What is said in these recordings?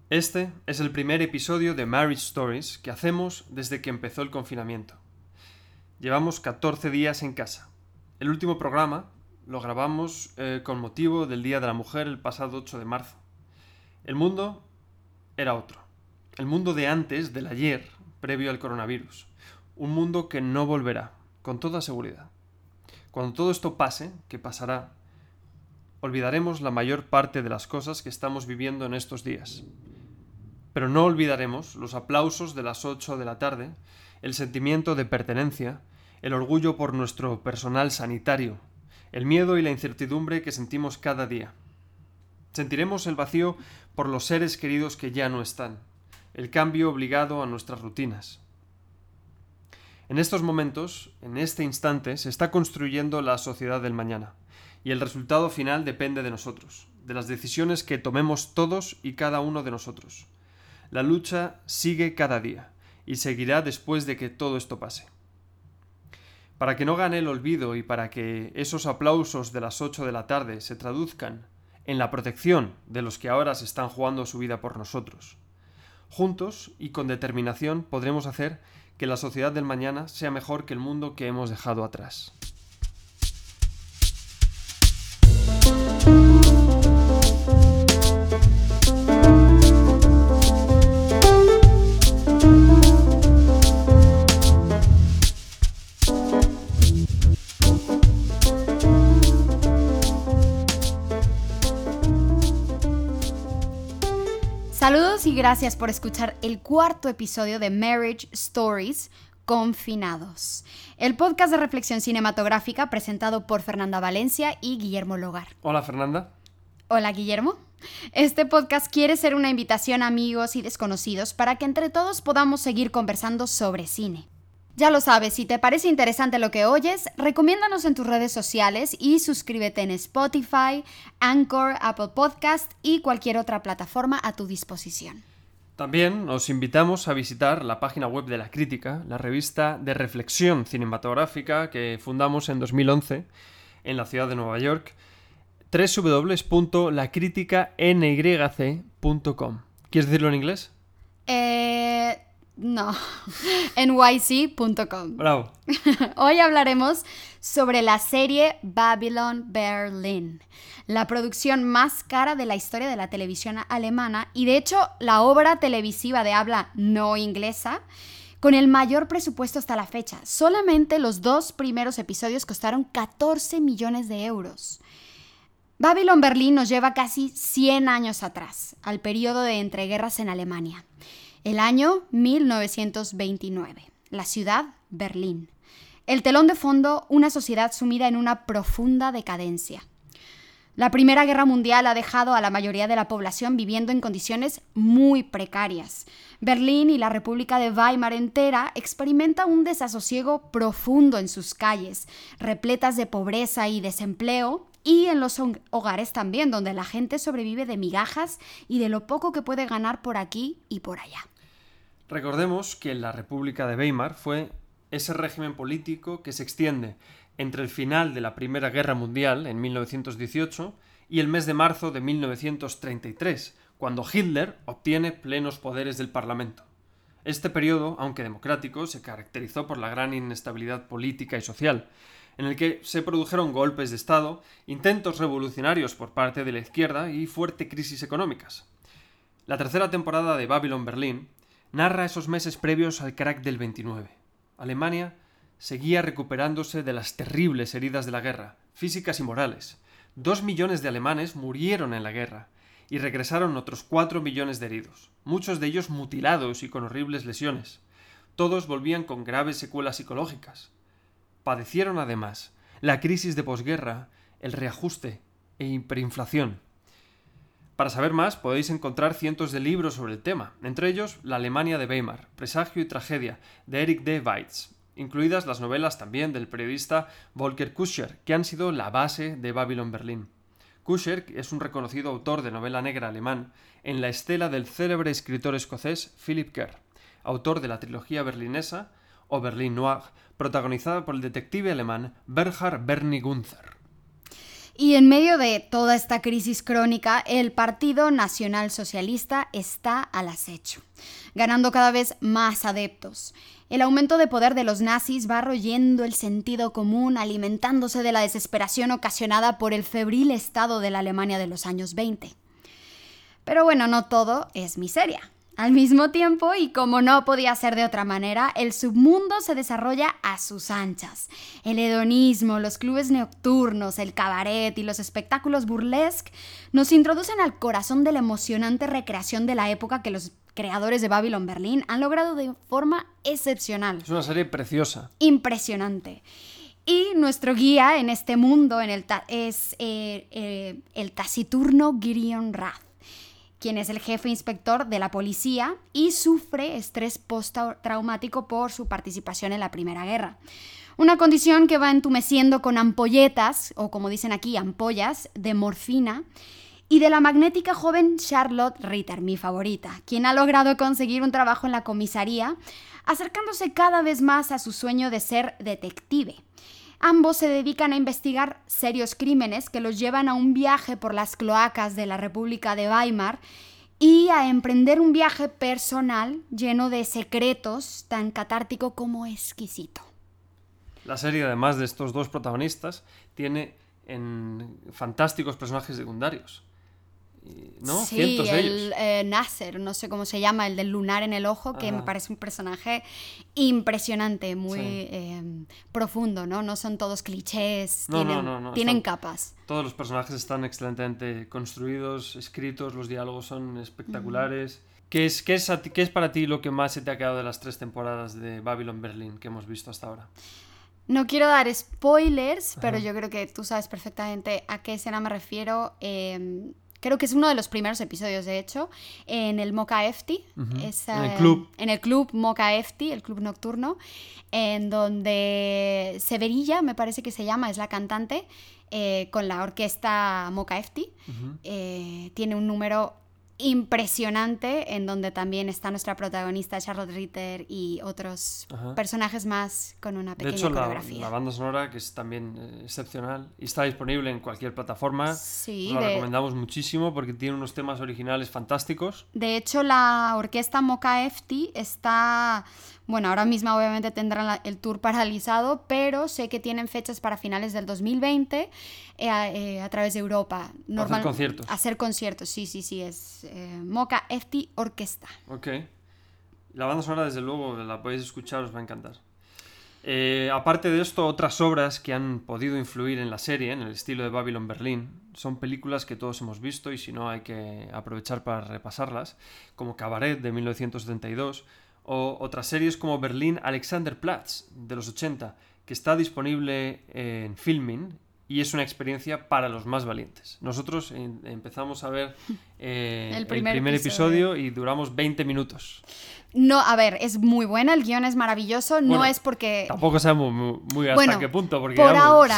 Este es el primer episodio de Marriage Stories que hacemos desde que empezó el confinamiento. Llevamos 14 días en casa. El último programa lo grabamos con motivo del Día de la Mujer el pasado 8 de marzo. El mundo era otro. El mundo de antes, del ayer, previo al coronavirus. Un mundo que no volverá, con toda seguridad. Cuando todo esto pase, que pasará, olvidaremos la mayor parte de las cosas que estamos viviendo en estos días. Pero no olvidaremos los aplausos de las 8 de la tarde, el sentimiento de pertenencia, el orgullo por nuestro personal sanitario, el miedo y la incertidumbre que sentimos cada día. Sentiremos el vacío por los seres queridos que ya no están, el cambio obligado a nuestras rutinas. En estos momentos, en este instante, se está construyendo la sociedad del mañana, y el resultado final depende de nosotros, de las decisiones que tomemos todos y cada uno de nosotros. La lucha sigue cada día, y seguirá después de que todo esto pase. Para que no gane el olvido y para que esos aplausos de las 8 de la tarde se traduzcan en la protección de los que ahora se están jugando su vida por nosotros. Juntos y con determinación podremos hacer que la sociedad del mañana sea mejor que el mundo que hemos dejado atrás. Saludos y gracias por escuchar el cuarto episodio de Marriage Stories Confinados, el podcast de reflexión cinematográfica presentado por Fernanda Valencia y Guillermo Logar. Hola, Fernanda. Hola, Guillermo. Este podcast quiere ser una invitación a amigos y desconocidos para que entre todos podamos seguir conversando sobre cine. Ya lo sabes, si te parece interesante lo que oyes, recomiéndanos en tus redes sociales y suscríbete en Spotify, Anchor, Apple Podcast y cualquier otra plataforma a tu disposición. También os invitamos a visitar la página web de La Crítica, la revista de reflexión cinematográfica que fundamos en 2011 en la ciudad de Nueva York, www.lacriticanyc.com. ¿Quieres decirlo en inglés? No, nyc.com. Bravo. Hoy hablaremos sobre la serie Babylon Berlin, la producción más cara de la historia de la televisión alemana y de hecho la obra televisiva de habla no inglesa con el mayor presupuesto hasta la fecha. Solamente los 2 primeros episodios costaron 14 millones de euros. Babylon Berlin nos lleva casi 100 años atrás, al periodo de entreguerras en Alemania. El año 1929. La ciudad, Berlín. El telón de fondo, una sociedad sumida en una profunda decadencia. La Primera Guerra Mundial ha dejado a la mayoría de la población viviendo en condiciones muy precarias. Berlín y la República de Weimar entera experimenta un desasosiego profundo en sus calles, repletas de pobreza y desempleo, y en los hogares también, donde la gente sobrevive de migajas y de lo poco que puede ganar por aquí y por allá. Recordemos que la República de Weimar fue ese régimen político que se extiende entre el final de la Primera Guerra Mundial, en 1918, y el mes de marzo de 1933, cuando Hitler obtiene plenos poderes del Parlamento. Este periodo, aunque democrático, se caracterizó por la gran inestabilidad política y social, en el que se produjeron golpes de Estado, intentos revolucionarios por parte de la izquierda y fuertes crisis económicas. La tercera temporada de Babylon Berlin narra esos meses previos al crack del 29. Alemania seguía recuperándose de las terribles heridas de la guerra, físicas y morales. 2 millones de alemanes murieron en la guerra y regresaron otros 4 millones de heridos, muchos de ellos mutilados y con horribles lesiones. Todos volvían con graves secuelas psicológicas. Padecieron además la crisis de posguerra, el reajuste e hiperinflación. Para saber más podéis encontrar cientos de libros sobre el tema, entre ellos La Alemania de Weimar, Presagio y Tragedia, de Erich D. Weitz, incluidas las novelas también del periodista Volker Kuscher, que han sido la base de Babylon Berlin. Kuscher es un reconocido autor de novela negra alemán en la estela del célebre escritor escocés Philip Kerr, autor de la trilogía berlinesa o Berlin Noir, protagonizada por el detective alemán Bernhard Bernie Gunther. Y en medio de toda esta crisis crónica, el Partido Nacional Socialista está al acecho, ganando cada vez más adeptos. El aumento de poder de los nazis va royendo el sentido común, alimentándose de la desesperación ocasionada por el febril estado de la Alemania de los años 20. Pero bueno, no todo es miseria. Al mismo tiempo, y como no podía ser de otra manera, el submundo se desarrolla a sus anchas. El hedonismo, los clubes nocturnos, el cabaret y los espectáculos burlesque nos introducen al corazón de la emocionante recreación de la época que los creadores de Babylon Berlin han logrado de forma excepcional. Es una serie preciosa. Impresionante. Y nuestro guía en este mundo es el taciturno Gideon Rath, quien es el jefe inspector de la policía y sufre estrés postraumático por su participación en la Primera Guerra. Una condición que va entumeciendo con ampolletas, o como dicen aquí, ampollas, de morfina, y de la magnética joven Charlotte Ritter, mi favorita, quien ha logrado conseguir un trabajo en la comisaría, acercándose cada vez más a su sueño de ser detective. Ambos se dedican a investigar serios crímenes que los llevan a un viaje por las cloacas de la República de Weimar y a emprender un viaje personal lleno de secretos, tan catártico como exquisito. La serie, además de estos dos protagonistas, tiene fantásticos personajes secundarios. ¿No? Sí, Cientos de ellos. Nasser, no sé cómo se llama, el del lunar en el ojo, que me parece un personaje impresionante, muy profundo, ¿no? No son todos clichés, tienen capas. Todos los personajes están excelentemente construidos, escritos, los diálogos son espectaculares. ¿Qué es para ti lo que más se te ha quedado de las 3 temporadas de Babylon Berlin que hemos visto hasta ahora? No quiero dar spoilers, pero yo creo que tú sabes perfectamente a qué escena me refiero. Creo que es uno de los primeros episodios, de hecho, en el Mocha Efti. En el club Mocha Efti, el club nocturno, en donde Severilla, me parece que se llama, es la cantante, con la orquesta Mocha Efti. Tiene un número impresionante en donde también está nuestra protagonista Charlotte Ritter y otros personajes más con una pequeña coreografía. La banda sonora, que es también excepcional y está disponible en cualquier plataforma. Sí, la recomendamos muchísimo porque tiene unos temas originales fantásticos. De hecho, la orquesta Mocha Efti está... Bueno, ahora mismo obviamente tendrán el tour paralizado, pero sé que tienen fechas para finales del 2020 a través de Europa. Hacer conciertos. Hacer conciertos, sí, es Mocha Efti Orquesta. Ok. La banda sonora, desde luego, la podéis escuchar, os va a encantar. Aparte de esto, otras obras que han podido influir en la serie, en el estilo de Babylon Berlin, son películas que todos hemos visto y si no hay que aprovechar para repasarlas, como Cabaret de 1972, o otras series como Berlin Alexanderplatz de los 80, que está disponible en Filmin y es una experiencia para los más valientes. Nosotros empezamos a ver el primer episodio y duramos 20 minutos. No, a ver, es muy buena, el guión es maravilloso, no es porque... Tampoco sabemos muy hasta qué punto, porque... Por ahora,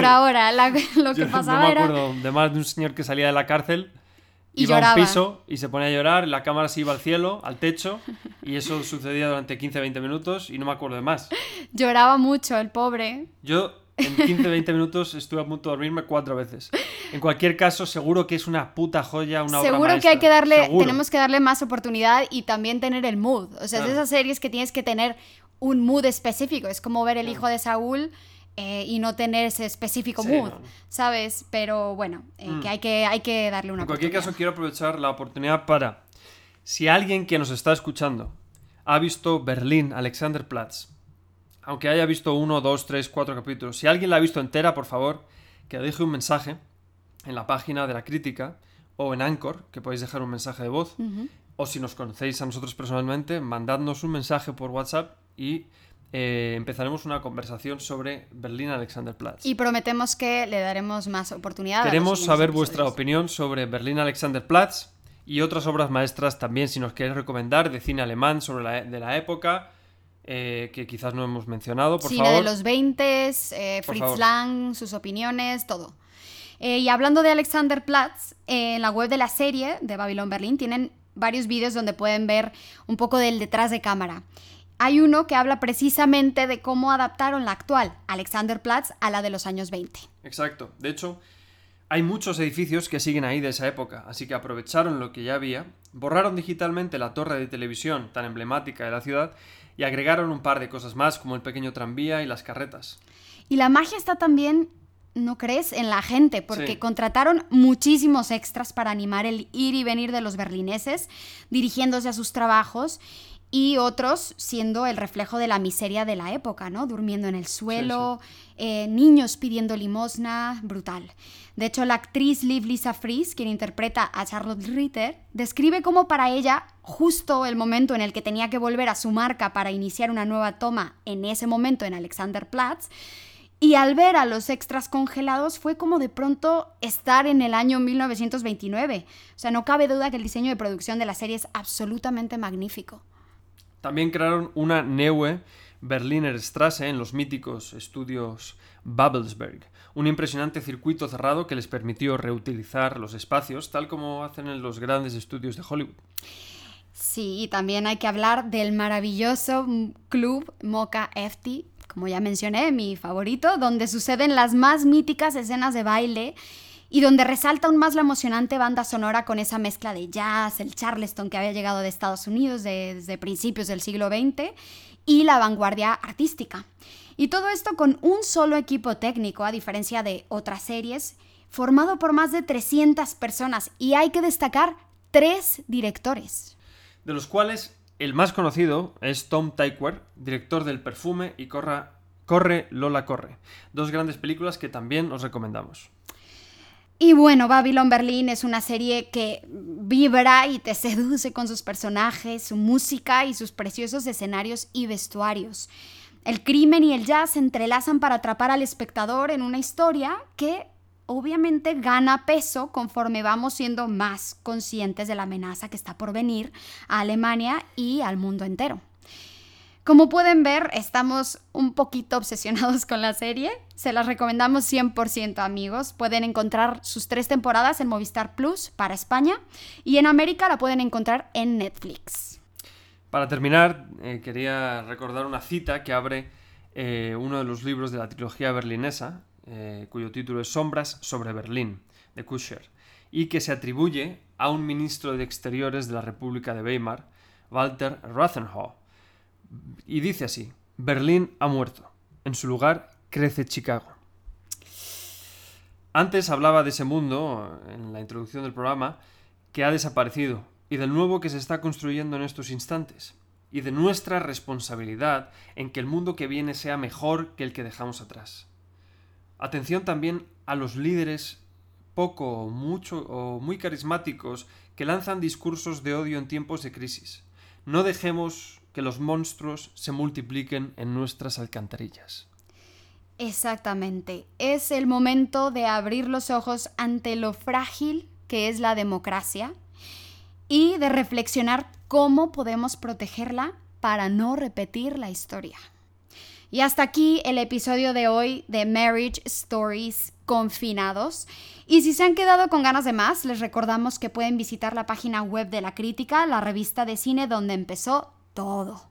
lo que pasaba era... Yo no me acuerdo de más de un señor que salía de la cárcel, iba lloraba. a un piso y se ponía a llorar, la cámara se iba al cielo, al techo, y eso sucedía durante 15-20 minutos y no me acuerdo de más. Lloraba mucho el pobre. Yo en 15-20 minutos estuve a punto de dormirme 4 veces. En cualquier caso, seguro que es una puta joya, una obra maestra. Seguro que tenemos que darle más oportunidad y también tener el mood. O sea, es de esas series que tienes que tener un mood específico. Es como ver El hijo de Saúl y no tener ese específico mood, ¿sabes? Pero bueno, que hay que darle una oportunidad. En cualquier caso, quiero aprovechar la oportunidad para... Si alguien que nos está escuchando ha visto Berlin Alexanderplatz, aunque haya visto 1, 2, 3, 4 capítulos, si alguien la ha visto entera, por favor, que deje un mensaje en la página de la crítica o en Anchor, que podéis dejar un mensaje de voz, o si nos conocéis a nosotros personalmente, mandadnos un mensaje por WhatsApp y empezaremos una conversación sobre Berlin Alexanderplatz. Y prometemos que le daremos más oportunidad. Queremos saber vuestra opinión sobre Berlin Alexanderplatz y otras obras maestras también, si nos queréis recomendar, de cine alemán de la época, que quizás no hemos mencionado, por favor. Cine de los 20, Fritz Lang, sus opiniones, todo. Y hablando de Alexanderplatz, en la web de la serie de Babylon Berlin tienen varios vídeos donde pueden ver un poco del detrás de cámara. Hay uno que habla precisamente de cómo adaptaron la actual Alexanderplatz a la de los años 20. Exacto. De hecho, Hay muchos edificios que siguen ahí de esa época, así que aprovecharon lo que ya había, borraron digitalmente la torre de televisión tan emblemática de la ciudad y agregaron un par de cosas más como el pequeño tranvía y las carretas. Y la magia está también, ¿no crees?, en la gente, porque Sí. contrataron muchísimos extras para animar el ir y venir de los berlineses, dirigiéndose a sus trabajos, y otros siendo el reflejo de la miseria de la época, ¿no? Durmiendo en el suelo, niños pidiendo limosna, brutal. De hecho, la actriz Liv Lisa Fries, quien interpreta a Charlotte Ritter, describe cómo para ella, justo el momento en el que tenía que volver a su marca para iniciar una nueva toma en ese momento en Alexanderplatz, y al ver a los extras congelados fue como de pronto estar en el año 1929. O sea, no cabe duda que el diseño de producción de la serie es absolutamente magnífico. También crearon una Neue Berliner Straße en los míticos estudios Babelsberg, un impresionante circuito cerrado que les permitió reutilizar los espacios tal como hacen en los grandes estudios de Hollywood. Sí, y también hay que hablar del maravilloso club Mocha FT, como ya mencioné, mi favorito, donde suceden las más míticas escenas de baile y donde resalta aún más la emocionante banda sonora con esa mezcla de jazz, el Charleston que había llegado de Estados Unidos desde principios del siglo XX y la vanguardia artística. Y todo esto con un solo equipo técnico, a diferencia de otras series, formado por más de 300 personas, y hay que destacar 3 directores. De los cuales el más conocido es Tom Tykwer, director del Perfume y Corre Lola Corre, dos grandes películas que también os recomendamos. Y bueno, Babylon Berlin es una serie que vibra y te seduce con sus personajes, su música y sus preciosos escenarios y vestuarios. El crimen y el jazz se entrelazan para atrapar al espectador en una historia que obviamente gana peso conforme vamos siendo más conscientes de la amenaza que está por venir a Alemania y al mundo entero. Como pueden ver, estamos un poquito obsesionados con la serie. Se las recomendamos 100%, amigos. Pueden encontrar sus 3 temporadas en Movistar Plus para España y en América la pueden encontrar en Netflix. Para terminar, quería recordar una cita que abre uno de los libros de la trilogía berlinesa, cuyo título es Sombras sobre Berlín, de Kuscher, y que se atribuye a un ministro de Exteriores de la República de Weimar, Walter Rathenau. Y dice así: Berlín ha muerto. En su lugar crece Chicago. Antes hablaba de ese mundo, en la introducción del programa, que ha desaparecido, y del nuevo que se está construyendo en estos instantes, y de nuestra responsabilidad en que el mundo que viene sea mejor que el que dejamos atrás. Atención también a los líderes poco, mucho o muy carismáticos que lanzan discursos de odio en tiempos de crisis. No dejemos que los monstruos se multipliquen en nuestras alcantarillas. Exactamente. Es el momento de abrir los ojos ante lo frágil que es la democracia y de reflexionar cómo podemos protegerla para no repetir la historia. Y hasta aquí el episodio de hoy de Marriage Stories confinados. Y si se han quedado con ganas de más, les recordamos que pueden visitar la página web de La Crítica, la revista de cine donde empezó todo.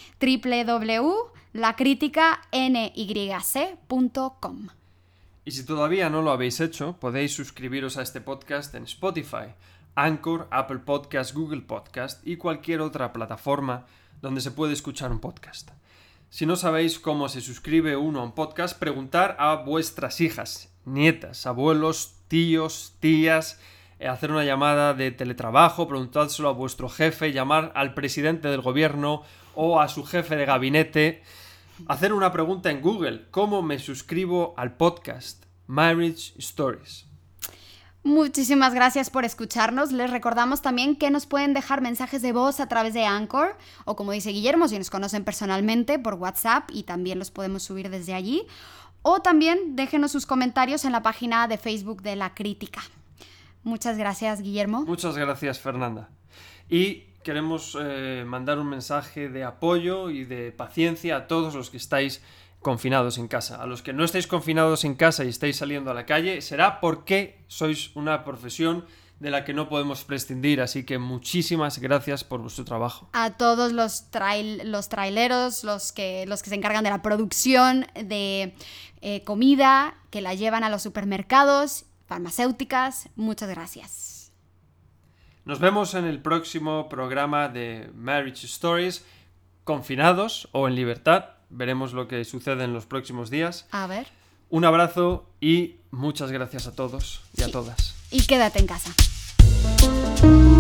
www.lacriticanyc.com. Y si todavía no lo habéis hecho, podéis suscribiros a este podcast en Spotify, Anchor, Apple Podcast, Google Podcast y cualquier otra plataforma donde se puede escuchar un podcast. Si no sabéis cómo se suscribe uno a un podcast, preguntar a vuestras hijas, nietas, abuelos, tíos, tías, hacer una llamada de teletrabajo, preguntárselo a vuestro jefe, llamar al presidente del gobierno o a su jefe de gabinete, hacer una pregunta en Google: ¿cómo me suscribo al podcast Marriage Stories? Muchísimas gracias por escucharnos. Les recordamos también que nos pueden dejar mensajes de voz a través de Anchor o, como dice Guillermo, si nos conocen personalmente, por WhatsApp, y también los podemos subir desde allí. O también déjenos sus comentarios en la página de Facebook de La Crítica. Muchas gracias, Guillermo. Muchas gracias, Fernanda. Y queremos mandar un mensaje de apoyo y de paciencia a todos los que estáis confinados en casa. A los que no estáis confinados en casa y estáis saliendo a la calle, será porque sois una profesión de la que no podemos prescindir, así que muchísimas gracias por vuestro trabajo. A todos los traileros, los que se encargan de la producción de comida, que la llevan a los supermercados, farmacéuticas. Muchas gracias. Nos vemos en el próximo programa de Marriage Stories, confinados o en libertad. Veremos lo que sucede en los próximos días. A ver. Un abrazo y muchas gracias a todos y a todas. Y quédate en casa.